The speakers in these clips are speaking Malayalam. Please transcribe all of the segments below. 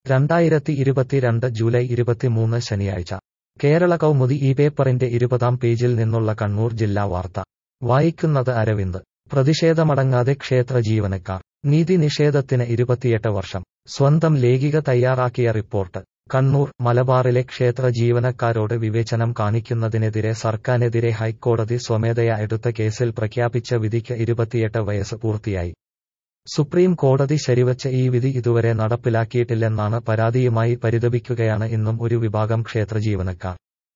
2022 ജൂലൈ 23 ശനിയാഴ്ച കേരള കൗമുദി ഈ പേപ്പറിന്റെ 20-ാം പേജിൽ നിന്നുള്ള കണ്ണൂർ ജില്ലാ വാർത്ത വായിക്കുന്നത് അരവിന്ദ്. പ്രതിഷേധമടങ്ങാതെ ക്ഷേത്ര ജീവനക്കാർ. നീതി നിഷേധത്തിന് 28 വർഷം. സ്വന്തം ലേഖിക തയ്യാറാക്കിയ റിപ്പോർട്ട്. കണ്ണൂർ. മലബാറിലെ ക്ഷേത്ര ജീവനക്കാരോട് വിവേചനം കാണിക്കുന്നതിനെതിരെ സർക്കാരിനെതിരെ ഹൈക്കോടതി സ്വമേധയാ എടുത്ത കേസിൽ പ്രഖ്യാപിച്ച വിധിക്ക് 28 വയസ്സ് പൂർത്തിയായി. സുപ്രീം കോടതി ശരിവച്ച ഈ വിധി ഇതുവരെ നടപ്പിലാക്കിയിട്ടില്ലെന്നാണ് പരാതിയുമായി പരിതപിക്കുകയാണ് ഇന്നും ഒരു വിഭാഗം ക്ഷേത്ര ജീവനക്കാർ.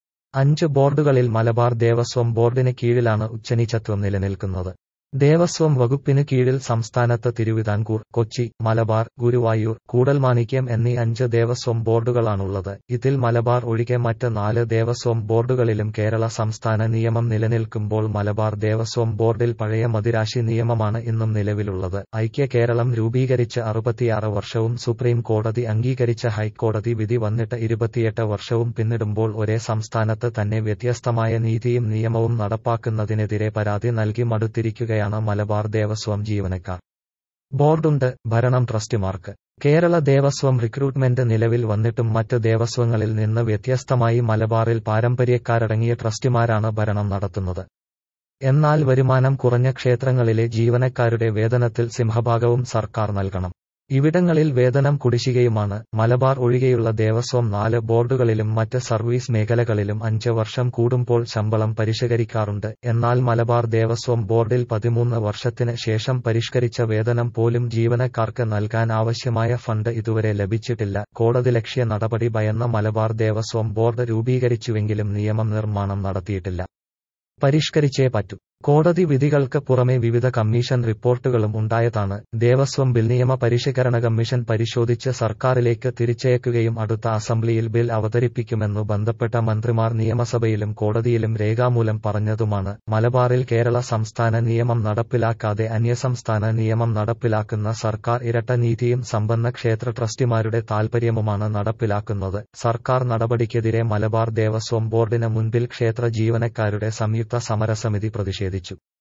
5 ബോർഡുകളിൽ മലബാർ ദേവസ്വം ബോർഡിന് കീഴിലാണ് ഉച്ചനീചത്വം നിലനിൽക്കുന്നത്. ദേവസ്വം വകുപ്പിന് കീഴിൽ സംസ്ഥാനത്ത് തിരുവിതാംകൂർ, കൊച്ചി, മലബാർ, ഗുരുവായൂർ, കൂടൽമാണിക്യം എന്നീ 5 ദേവസ്വം ബോർഡുകളാണുള്ളത്. ഇതിൽ മലബാർ ഒഴികെ മറ്റ് 4 ദേവസ്വം ബോർഡുകളിലും കേരള സംസ്ഥാന നിയമം നിലനിൽക്കുമ്പോൾ മലബാർ ദേവസ്വം ബോർഡിൽ പഴയ മദിരാശി നിയമമാണ് ഇന്നും നിലവിലുള്ളത്. ഐക്യ കേരളം രൂപീകരിച്ച് 66 വർഷവും സുപ്രീം കോടതി അംഗീകരിച്ച ഹൈക്കോടതി വിധി വന്നിട്ട് 28 വർഷവും പിന്നിടുമ്പോൾ ഒരേ സംസ്ഥാനത്ത് തന്നെ വ്യത്യസ്തമായ നീതിയും നിയമവും നടപ്പാക്കുന്നതിനെതിരെ പരാതി നൽകി മടുത്തിരിക്കുകയാണ് മലബാർ ദേവസ്വം ജീവനക്കാർ. ബോർഡുണ്ട്, ഭരണം ട്രസ്റ്റിമാർക്ക്. കേരള ദേവസ്വം റിക്രൂട്ട്മെന്റ് നിലവിൽ വന്നിട്ടും മറ്റ് ദേവസ്വങ്ങളിൽ നിന്ന് വ്യത്യസ്തമായി മലബാറിൽ പാരമ്പര്യക്കാരടങ്ങിയ ട്രസ്റ്റിമാരാണ് ഭരണം നടത്തുന്നത്. എന്നാൽ വരുമാനം കുറഞ്ഞ ക്ഷേത്രങ്ങളിലെ ജീവനക്കാരുടെ വേതനത്തിൽ സിംഹഭാഗവും സർക്കാർ നൽകണം. ഇവിടങ്ങളിൽ വേതനം കുടിശ്ശികയുമാണ്. മലബാർ ഒഴികെയുള്ള ദേവസ്വം 4 ബോർഡുകളിലും മറ്റ് സർവീസ് മേഖലകളിലും 5 വർഷം കൂടുമ്പോൾ ശമ്പളം പരിഷ്കരിക്കാറുണ്ട്. എന്നാൽ മലബാർ ദേവസ്വം ബോർഡിൽ 13 വർഷത്തിന് ശേഷം പരിഷ്കരിച്ച വേതനം പോലും ജീവനക്കാർക്ക് നൽകാൻ ആവശ്യമായ ഫണ്ട് ഇതുവരെ ലഭിച്ചിട്ടില്ല. കോടതിലക്ഷ്യ നടപടി ഭയന്ന മലബാർ ദേവസ്വം ബോർഡ് രൂപീകരിച്ചുവെങ്കിലും നിയമനിർമ്മാണം നടത്തിയിട്ടില്ല. പരിഷ്കരിച്ചേ പറ്റൂ. കോടതി വിധികൾക്ക് പുറമെ വിവിധ കമ്മീഷൻ റിപ്പോർട്ടുകളും ഉണ്ടായതാണ് ദേവസ്വം ബിൽ. നിയമ പരിഷ്കരണ കമ്മീഷൻ പരിശോധിച്ച് സർക്കാരിലേക്ക് തിരിച്ചയക്കുകയും അടുത്ത അസംബ്ലിയിൽ ബിൽ അവതരിപ്പിക്കുമെന്നു ബന്ധപ്പെട്ട മന്ത്രിമാർ നിയമസഭയിലും കോടതിയിലും രേഖാമൂലം പറഞ്ഞതുമാണ്. മലബാറിൽ കേരള സംസ്ഥാന നിയമം നടപ്പിലാക്കാതെ അന്യസംസ്ഥാന നിയമം നടപ്പിലാക്കുന്ന സർക്കാർ ഇരട്ട നീതിയും സമ്പന്ന ക്ഷേത്ര ട്രസ്റ്റിമാരുടെ താൽപര്യവുമാണ് നടപ്പിലാക്കുന്നത്. സർക്കാർ നടപടിക്കെതിരെ മലബാർ ദേവസ്വം ബോർഡിന് മുൻപിൽ ക്ഷേത്ര ജീവനക്കാരുടെ സംയുക്ത സമരസമിതി പ്രതിഷേധിച്ചു.